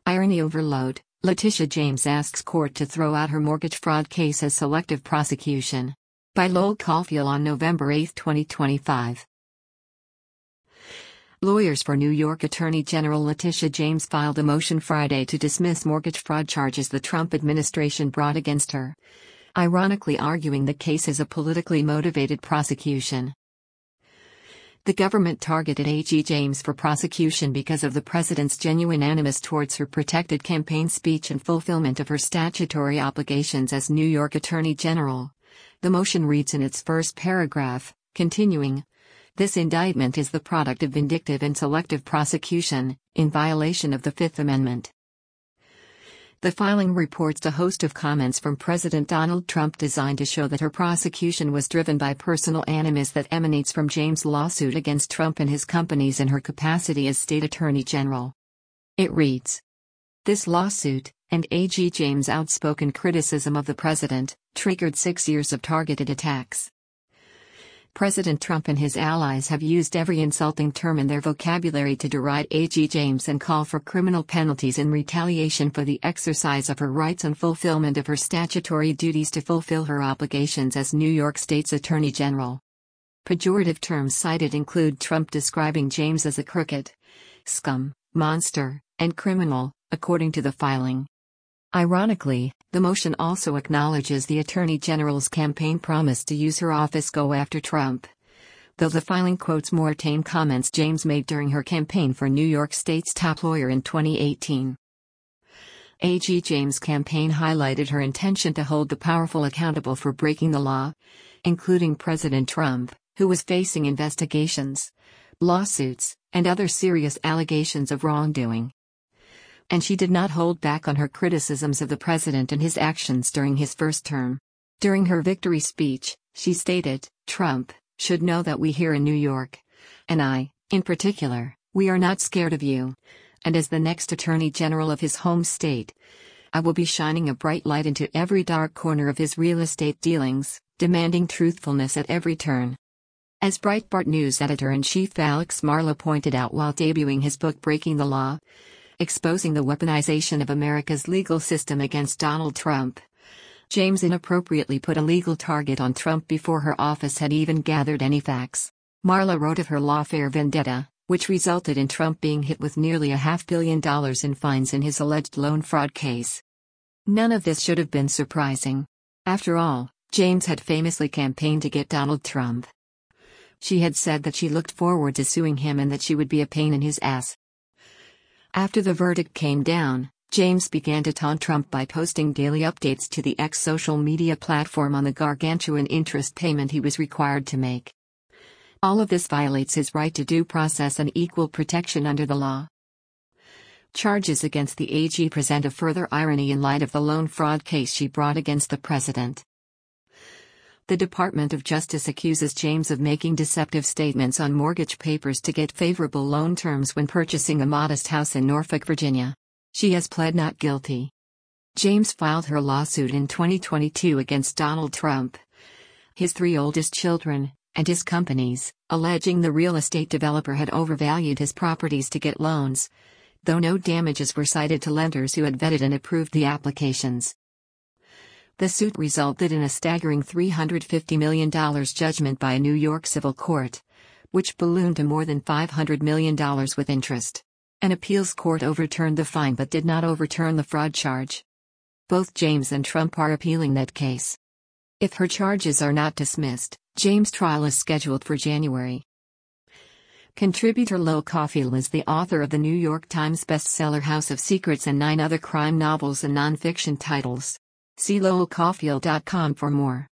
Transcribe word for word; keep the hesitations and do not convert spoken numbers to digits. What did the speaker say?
Irony overload. Letitia James asks court to throw out her mortgage fraud case as selective prosecution. By Lowell Caulfield on November eighth, twenty twenty-five. Lawyers for New York Attorney General Letitia James filed a motion Friday to dismiss mortgage fraud charges the Trump administration brought against her, ironically arguing the case is a politically motivated prosecution. The government targeted A G James for prosecution because of the president's genuine animus towards her protected campaign speech and fulfillment of her statutory obligations as New York Attorney General. The motion reads in its first paragraph, continuing, "This indictment is the product of vindictive and selective prosecution, in violation of the Fifth Amendment." The filing reports a host of comments from President Donald Trump designed to show that her prosecution was driven by personal animus that emanates from James' lawsuit against Trump and his companies in her capacity as state attorney general. It reads, "This lawsuit, and A G James' outspoken criticism of the president, triggered six years of targeted attacks. President Trump and his allies have used every insulting term in their vocabulary to deride A G James and call for criminal penalties in retaliation for the exercise of her rights and fulfillment of her statutory duties to fulfill her obligations as New York State's Attorney General." Pejorative terms cited include Trump describing James as a crooked, scum, monster, and criminal, according to the filing. Ironically, the motion also acknowledges the Attorney General's campaign promise to use her office go after Trump, though the filing quotes more tame comments James made during her campaign for New York State's top lawyer in twenty eighteen. A G James' campaign highlighted her intention to hold the powerful accountable for breaking the law, including President Trump, who was facing investigations, lawsuits, and other serious allegations of wrongdoing. And she did not hold back on her criticisms of the president and his actions during his first term. During her victory speech, she stated, "Trump should know that we here in New York, and I, in particular, we are not scared of you. And as the next Attorney General of his home state, I will be shining a bright light into every dark corner of his real estate dealings, demanding truthfulness at every turn." As Breitbart News editor-in-chief Alex Marla pointed out while debuting his book Breaking the Law, Exposing the Weaponization of America's Legal System Against Donald Trump, James inappropriately put a legal target on Trump before her office had even gathered any facts. Marla wrote of her lawfare vendetta, which resulted in Trump being hit with nearly a half billion dollars in fines in his alleged loan fraud case. None of this should have been surprising. After all, James had famously campaigned to get Donald Trump. She had said that she looked forward to suing him and that she would be a pain in his ass. After the verdict came down, James began to taunt Trump by posting daily updates to the X social media platform on the gargantuan interest payment he was required to make. All of this violates his right to due process and equal protection under the law. Charges against the A G present a further irony in light of the loan fraud case she brought against the president. The Department of Justice accuses James of making deceptive statements on mortgage papers to get favorable loan terms when purchasing a modest house in Norfolk, Virginia. She has pled not guilty. James filed her lawsuit in twenty twenty-two against Donald Trump, his three oldest children, and his companies, alleging the real estate developer had overvalued his properties to get loans, though no damages were cited to lenders who had vetted and approved the applications. The suit resulted in a staggering three hundred fifty million dollars judgment by a New York civil court, which ballooned to more than five hundred million dollars with interest. An appeals court overturned the fine but did not overturn the fraud charge. Both James and Trump are appealing that case. If her charges are not dismissed, James' trial is scheduled for January. Contributor Lowell Caulfield is the author of the New York Times bestseller House of Secrets and nine other crime novels and nonfiction titles. See lowell caulfield dot com for more.